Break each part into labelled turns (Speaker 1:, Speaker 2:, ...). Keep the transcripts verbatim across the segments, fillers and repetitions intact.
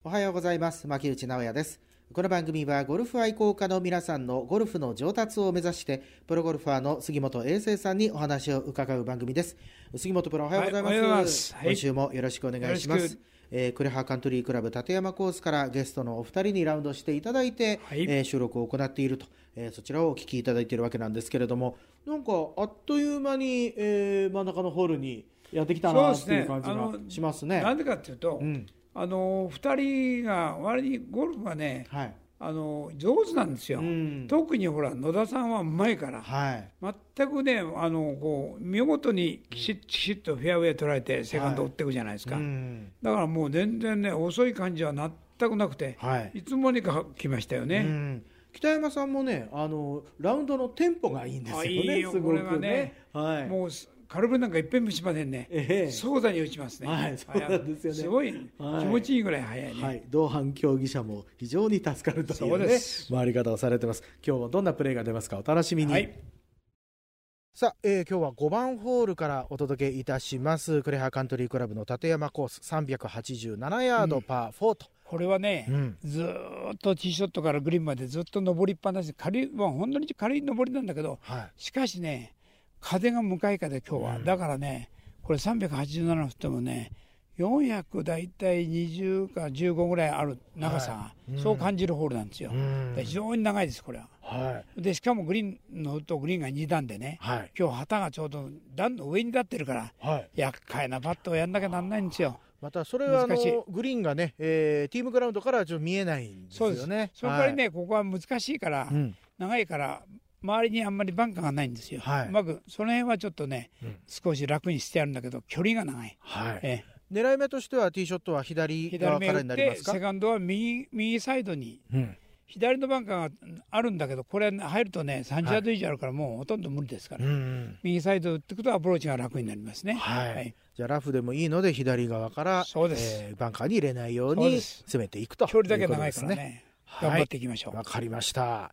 Speaker 1: おはようございます。牧内直也です。この番組はゴルフ愛好家の皆さんのゴルフの上達を目指してプロゴルファーの杉本英生さんにお話を伺う番組です。杉本プロおはようございます。はい、おはようございます。はい、今週もよろしくお願いします。えー、クレハカントリークラブ立山コースからゲストのお二人にラウンドしていただいて、はい、えー、収録を行っていると、えー、そちらをお聞きいただいているわけなんですけれども、なんかあっという間に、えー、真ん中のホールにやってきたなっていう感じがしますね。
Speaker 2: なんでかっていうと、うん、あのふたりが割にゴルフがね、はい、あの上手なんですよ、うん、特にほら野田さんはうまいから、はい、全くねあのこう見事にきちっきちっとフェアウェイ捉えてセカンド打っていくじゃないですか、はい、うん、だからもう全然ね遅い感じは全くなくて、はい、いつもにか来ましたよね、うん、
Speaker 1: 北山さんもねあのラウンドのテンポがいいんですよね。いいよ、すごくね、これがね、はい、もう
Speaker 2: 軽くなんかいっぺんもしませんね、ええ、壮大に打ちますね、
Speaker 1: はい、そうなんですよね。
Speaker 2: すごい、はい、気持ちいいぐらい速いね、はい、
Speaker 1: 同伴競技者も非常に助かるという、ね、回り方をされてます。今日はどんなプレーが出ますかお楽しみに、はい、さあ、えー、今日はごばんホールからお届けいたします。クレハカントリークラブの立山コースさんびゃくはちじゅうななヤード、うん、パーフォーと、
Speaker 2: これはね、うん、ずっとティーショットからグリーンまでずっと上りっぱなし、軽い、まあ、ほんのに軽い上りなんだけど、はい、しかしね風が向かい風今日は、うん、だからねこれさんびゃくはちじゅうなな振ってもねよんひゃくだいたいにじゅうかじゅうごぐらいある長さが、はい、うん、そう感じるホールなんですよ、うん、非常に長いですこれは、はい、でしかもグリーンのとグリーンがに段でね、はい、今日旗がちょうど段の上に立ってるから、はい、厄介なパットをやんなきゃなんないんですよ。
Speaker 1: またそれはあのグリーンがね、えー、ティームグラウンドからはちょっと見えないんですよね。そうです。その代わりね、はい、ここは難しいから、うん、長いから周りにあんまりバンカーがないんですよ、はい、うまくその辺はちょっとね、うん、少し楽にしてあるんだけど距離が長い、はい、ええ、狙い目としてはティーショットは左側からになりますか。
Speaker 2: セカンドは 右, 右サイドに、うん、左のバンカーがあるんだけどこれ入るとねさんじゅうヤード以上あるからもうほとんど無理ですから、はい、うん、右サイド打っていくとアプローチが楽になりますね、はいはい、じ
Speaker 1: ゃあラフでもいいので左側からそうです、えー、バンカーに入れないように攻めていくということですね。
Speaker 2: 距離だけ長いからね、頑張っていきましょう。
Speaker 1: わかりました。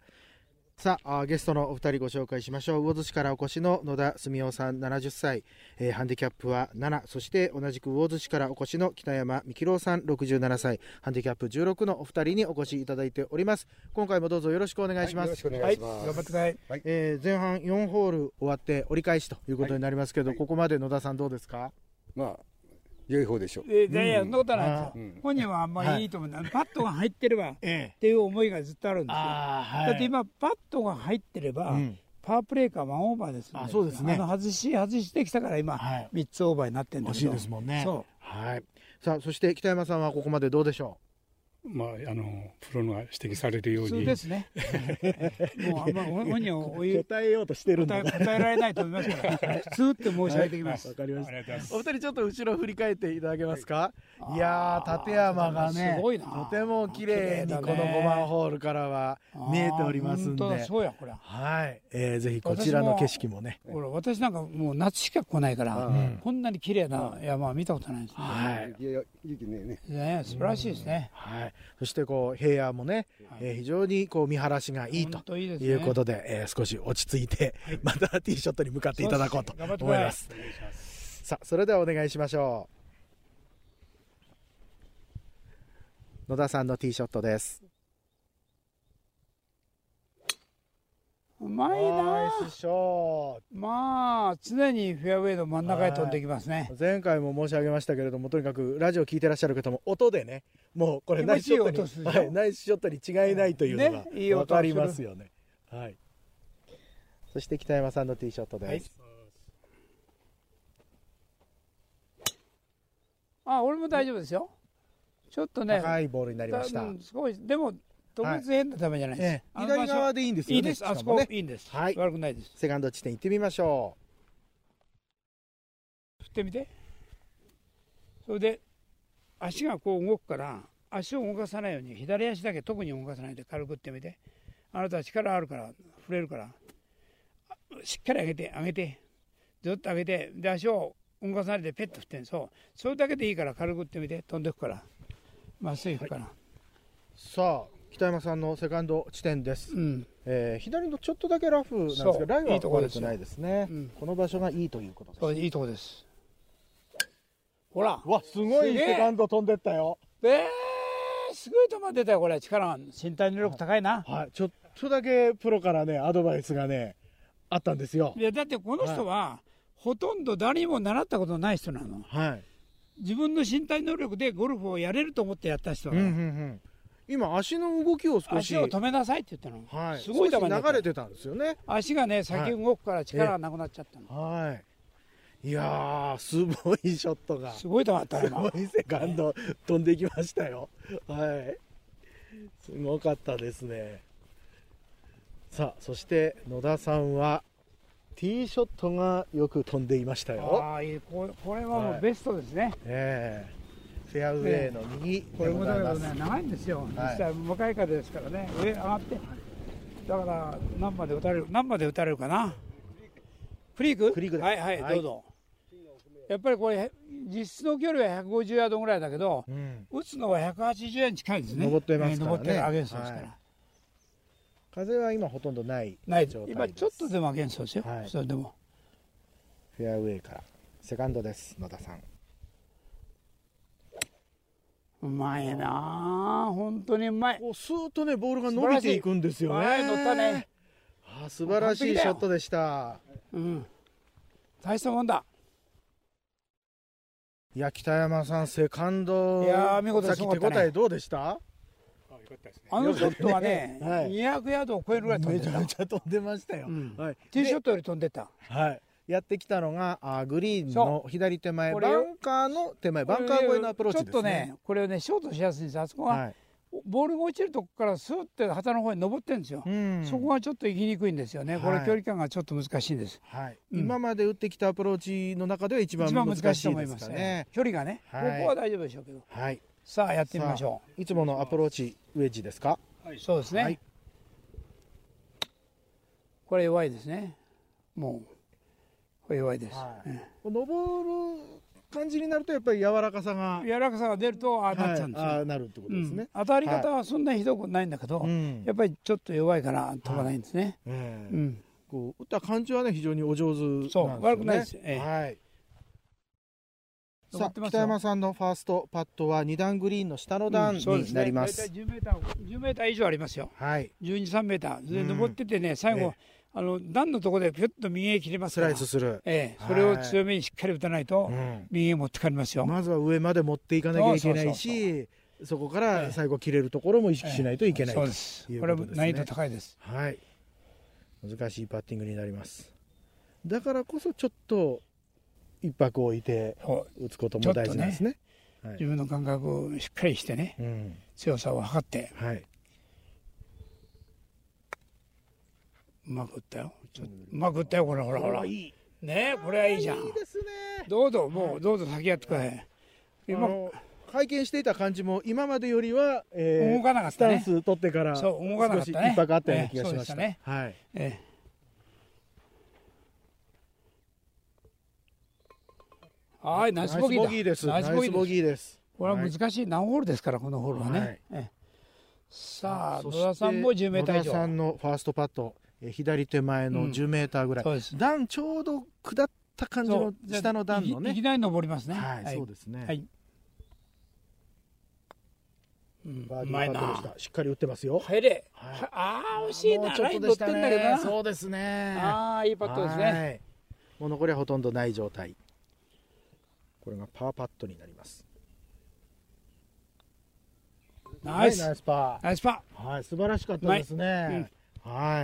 Speaker 1: さあゲストのお二人ご紹介しましょう。魚津市からお越しの野田澄夫さんななじゅっさい、えー、ハンディキャップはなな、そして同じく魚津市からお越しの北山幹郎さんろくじゅうななさい、ハンディキャップじゅうろくのお二人にお越しいただいております。今回もどうぞよろしくお願いします。はい、よろしくお願いします、はい、頑張ってください、はい、えー、前半よんホール終わって折り返しということになりますけど、はいはい、ここまで野田さんどうですか。
Speaker 3: まあ良い方でしょう。
Speaker 2: えー、いやいやそんなことはないですよ、うん、本人はあんまりいいと思う、はい、パットが入ってればっていう思いがずっとあるんですよ、はい、だって今パットが入ってれば、うん、パワープレーかワンオーバーですので、あ、そうですね、あの外し外してきたから今、はい、みっつオーバーになってるんだけど
Speaker 1: 欲しいですもんね。そう、はい、さあそして北山さんはここまでどうでしょう。
Speaker 4: まあ、あのプロが指摘されるように
Speaker 2: そうですねもうあんま本人を
Speaker 1: 答えようとしてるんだ、
Speaker 2: ね、答えられないと思いますから普通って申し上げてきます。
Speaker 1: わ、はい、かりました。お二人ちょっと後ろ振り返っていただけますか。はい、いやー立山がねすごいな、とても綺麗にこのごばんホールからは見えておりますんで、
Speaker 2: そうやこれ、
Speaker 1: はい、えー、ぜひこちらの景色もね、
Speaker 2: ほら私なんかもう夏しか来ないから、うん、こんなに綺麗な山は見たことないですね。はい、いや雪ねね素晴らしいですね、
Speaker 1: うん、はい、そしてこう平野もね、はい、えー、非常にこう見晴らしがいいということで、えー、少し落ち着いて、はい、またティーショットに向かっていただこうと思います。さあそれではお願いしましょう。野田さんのティーショットです。
Speaker 2: うまいな。
Speaker 1: ナイスショット。
Speaker 2: まあ常にフェアウェイの真ん中へ飛んできますね。
Speaker 1: 前回も申し上げましたけれども、とにかくラジオ聞いてらっしゃる方も音でね、もうこれナイスショットに、はい、ナイスショットに違いないというのが分かりますよね。はい。そして北山さんのティーショットです。
Speaker 2: はい、あ、俺も大丈夫ですよ。ちょっとね
Speaker 1: 高いボールになりました。
Speaker 2: すごいでも特別変なためじゃないです、
Speaker 1: はい、左側でいいんですよね。いいです、
Speaker 2: あそこいいんです、はい、悪くないです。
Speaker 1: セカンド地点行ってみましょ
Speaker 2: う。振ってみて。それで足がこう動くから足を動かさないように左足だけ特に動かさないで軽く振ってみて。あなたは力あるから振れるからしっかり上げて上げてずっと上げて、で足を動かさないでペッと振ってん。そうそれだけでいいから軽く振ってみて。飛んでくからまっすぐ行くから、はい、
Speaker 1: さあ北山さんのセカンド地点です、うん、えー、左のちょっとだけラフなんですけどラインは悪くないですね。いい、うん、この場所がいいということです。
Speaker 2: そういいとこです。ほら
Speaker 1: わすごいセカンド飛んでったよ。
Speaker 2: えー、 球出たよこれ。力が身体能力高いな。
Speaker 1: はい、ちょっとだけプロからねアドバイスがねあったんですよ。
Speaker 2: いやだってこの人は、はい、ほとんど誰にも習ったことない人なの。
Speaker 1: はい。
Speaker 2: 自分の身体能力でゴルフをやれると思ってやった人は、うんうんうん、
Speaker 1: 今足の動きを少し
Speaker 2: 足を止めなさいって言ったの、
Speaker 1: はい、
Speaker 2: すごい球に
Speaker 1: 流れてたんですよね。
Speaker 2: 足がね先動くから力がなくなっちゃったの。
Speaker 1: はい、いやーすごいショットが
Speaker 2: すごい球だった
Speaker 1: すごいセカンド飛んできましたよ。はいすごかったですね。さあそして野田さんはティーショットがよく飛んでいましたよ。
Speaker 2: ああいい、これ、これはもうベストですね、はい、
Speaker 1: えー、フェアウェイの右
Speaker 2: でございます。これもだけどね長いんですよ、はい、実際向かい風ですからね、上上がってだから何まで打たれる何まで打たれるかな。クリーク
Speaker 1: クリークで
Speaker 2: はいはい、はい、どうぞ。やっぱりこれ実質の距離はひゃくごじゅうヤードぐらいだけど、うん、打つのはひゃくはちじゅうに近いですね。
Speaker 1: 登ってますからね、
Speaker 2: 登ってるアゲンストですから、はい、
Speaker 1: 風は今ほとんどない
Speaker 2: ない状態です。今ちょっとでもアゲンストですよ、はい、それでも
Speaker 1: フェアウェイからセカンドです野田さん。
Speaker 2: うまいなあ、本当にうまい。
Speaker 1: こうスーッとねボールが伸びていくんですよね。
Speaker 2: はい、乗ったね。
Speaker 1: あ、素晴らしいショットでした。
Speaker 2: うん、大したもんだ。
Speaker 1: いや北山さんセカンド、
Speaker 2: いや見事です。
Speaker 1: さっき手応えどうでした？
Speaker 2: あのショットはね、はい、にひゃくヤードを超えるぐらい飛んでた。
Speaker 1: めちゃめちゃ飛んでましたよ、うん、はい、
Speaker 2: ティーショットより飛んでた。
Speaker 1: はい、やってきたのがあグリーンの左手前バンカーの手前バンカー越えのアプローチですね。
Speaker 2: ちょっとねこれをねショートしやすいんです。あそこは、はい、ボールが落ちるとこからスーッて旗の方に登ってるんですよ、うん、そこがちょっと行きにくいんですよね、はい、これ距離感がちょっと難しいです、はい、
Speaker 1: うん、今まで打ってきたアプローチの中では一番難しいですかね。
Speaker 2: 難しいと思いますね、距離がね、はい、ここは大丈夫でしょうけど、
Speaker 1: はい、
Speaker 2: さあやってみましょ
Speaker 1: う。いつものアプローチウェッジですか？
Speaker 2: はい、そうですね、はい、これ弱いですね。もうこれ弱いです、はい、
Speaker 1: 登る感じになるとやっぱり柔らかさが
Speaker 2: 柔らかさが出るとああなっちゃうんですよ、はい、
Speaker 1: あなるってことですね、
Speaker 2: うん、当たり方はそんなひどくないんだけど、はい、やっぱりちょっと弱いから飛ばないんですね、はい、うん、
Speaker 1: こう打った感じはね非常にお上手なんですよね。
Speaker 2: そう悪くないですよ、ええ、
Speaker 1: はい。さあ北山さんのファーストパットはに段グリーンの下の段になります。
Speaker 2: 大体じゅうメーター、じゅうメーター以上ありますよ、はい、じゅうに、さんメーターで登っててね、最後、ええ、あの段のところでピュッと右へ切れますから
Speaker 1: スライスする、
Speaker 2: ええ、それを強めにしっかり打たないと、うん、右へ持ってかれますよ。
Speaker 1: まずは上まで持っていかなきゃいけないし、そこから最後切れるところも意識しないといけない、ええ、そうです。これも
Speaker 2: 難易度高いです、
Speaker 1: はい、難しいパッティングになります。だからこそちょっと一泊置いて打つことも大事なんです ね, ね、
Speaker 2: はい、自分の感覚をしっかりしてね、うん、強さを測って、はい、うまく打ったよ。ちょっとうまく打ったよ。これほらほらいいね、これはいいじゃん。いいですね。どうぞもうどうぞ先やってください。
Speaker 1: 今拝見していた感じも今までよりは、えー、
Speaker 2: 動かなかったね。
Speaker 1: スタンス取ってから
Speaker 2: そう動かなかったね。
Speaker 1: 一泊あったような気がしました。ね、はい。えー
Speaker 2: はい、ナイスボギー
Speaker 1: です。ナイスボギーです。
Speaker 2: これは難しい何ホールですから、このホールはね。はい、えさあ、野田さんもじゅうメーター以上。
Speaker 1: 野田さんのファーストパット、左手前のじゅうメーターぐらい。うん、段ちょうど下った感じの下の段のね。
Speaker 2: いきなり登りますね。
Speaker 1: はい、はい、そうですね。はい。
Speaker 2: うん、
Speaker 1: バーディーパットでした。しっかり打ってますよ。
Speaker 2: 入れ。はい、ああ、惜しいな。
Speaker 1: ちょっとでしたね。そうですね。
Speaker 2: ああ、いいパットですね。
Speaker 1: もう残りはほとんどない状態。これがパーパットになります。
Speaker 2: ナイス、
Speaker 1: はい、ナイスパ
Speaker 2: ー。ナイスパ
Speaker 1: ー。はい、素晴らしかったですね。うん、はい。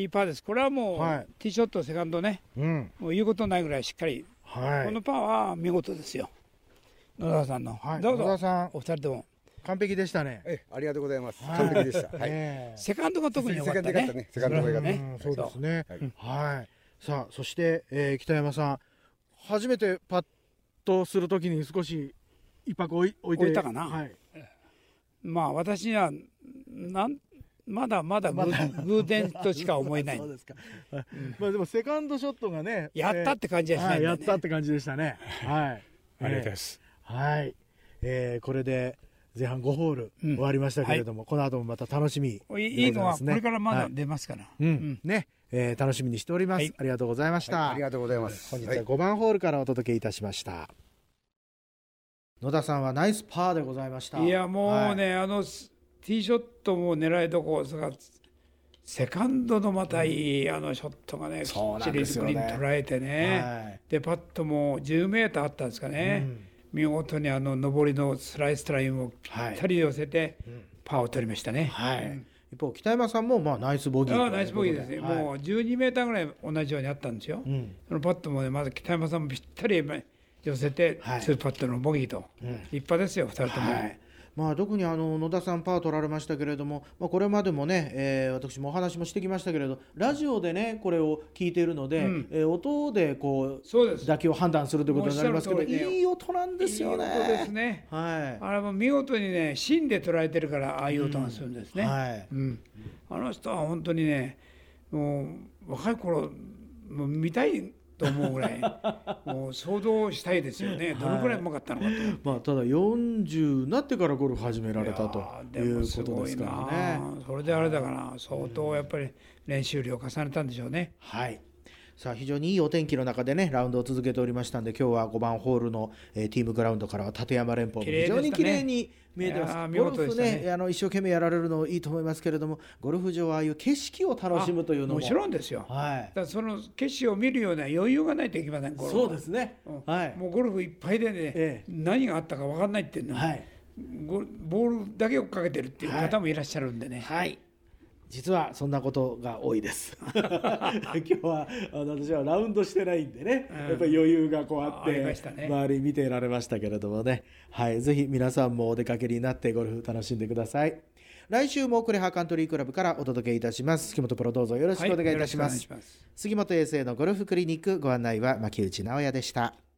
Speaker 2: いいパーです。これはもう、はい、ティーショット、セカンドね、うん、もう言うことないぐらいしっかり。はい。このパーは見事ですよ。野田さんの。はい、どうぞ。野田さん、お二人とも。
Speaker 1: 完璧でしたね。
Speaker 3: え、ありがとうございます。完璧でした。はい。
Speaker 2: セカンドが特に良かったね。
Speaker 3: セカンドが良かった
Speaker 1: ね。そうですね。はい。さあ、そして、えー、北山さん。初めてパッとするときに少し一泊置いて
Speaker 2: 置いたかな、はい、まあ私にはなんまだまだ偶然としか思えないそうですか、
Speaker 1: うん、まあでもセカンドショットがね
Speaker 2: やったって感じはしないんだね、
Speaker 1: はい、やったって感じでしたねはい
Speaker 4: ありがとうございます、
Speaker 1: えー、はい、えー、これで前半ごホール終わりましたけれども、うんはい、この後もまた楽しみ、
Speaker 2: ね、いいのはこれからまだ出ますから、はい、
Speaker 1: うんうん、ねえー、楽しみにしております、はい、ありがとうございました、
Speaker 3: はい、ありがとうございます。
Speaker 1: 本日はごばんホールからお届けいたしました。 野田さんはナイスパーでございました。
Speaker 2: いやもうね、はい、あのティーショットも狙いどころがセカンドのまたいい、うん、あのショットがねきっちりグリーン捉えてね、はい、でパットもじゅうメーターあったんですかね、うん、見事にあの上りのスライスラインをぴったり寄せて、はいうん、パーを取りましたね、
Speaker 1: はいうん、一方北山さんもまあナイスボギー。
Speaker 2: あナイスボギーですね、はい、もうじゅうにメーターぐらい同じようにあったんですよ、うん、そのパットもねまず北山さんもぴったり寄せて、はい、ツーパットのボギーと、うん、立派ですよふたりとも、はい
Speaker 1: まあ、特にあの野田さんパー取られましたけれども、まあ、これまでもね、えー、私もお話もしてきましたけれどラジオでねこれを聞いているので、うんえー、音でこう打球を判断するということになりますけど、ね、いい音なんですよね。
Speaker 2: いい音ですね、はい、あれも見事にね芯で捉えてるからああいう音がするんですね、うんはいうん、あの人は本当にねもう若い頃もう見たいと思うぐらいもう想像したいですよねどのくらいうまかったのかと、はい
Speaker 1: まあ、ただよんじゅうになってからゴルフ始められたということですからね。
Speaker 2: それであれだから相当やっぱり練習量を重ねたんでしょうね。
Speaker 1: はいさあ非常にいいお天気の中でねラウンドを続けておりましたんで今日はごばんホールの、えー、ティームグラウンドからは立山連峰も非常に綺麗に見えてます。ゴルフねあの一生懸命やられるのいいと思いますけれどもゴルフ場はああいう景色を楽しむというのも
Speaker 2: もちろんですよ、はい、だからその景色を見るような余裕がないといけません。ゴルフ
Speaker 1: そうですね、うん
Speaker 2: はい、もうゴルフいっぱいでね、ええ、何があったか分かんないっていうのは、はい、ボールだけをかけてるっていう方もいらっしゃるんでね、
Speaker 1: はいはい実はそんなことが多いです今日はあの私はラウンドしてないんでね、うん、やっぱり余裕がこうあって、ね、周り見てられましたけれどもね、はい、ぜひ皆さんもお出かけになってゴルフ楽しんでください。来週もクレハカントリークラブからお届けいたします。杉本プロどうぞよろしくお願いいたします、はい、します杉本衛生のゴルフクリニックご案内は牧内直哉でした。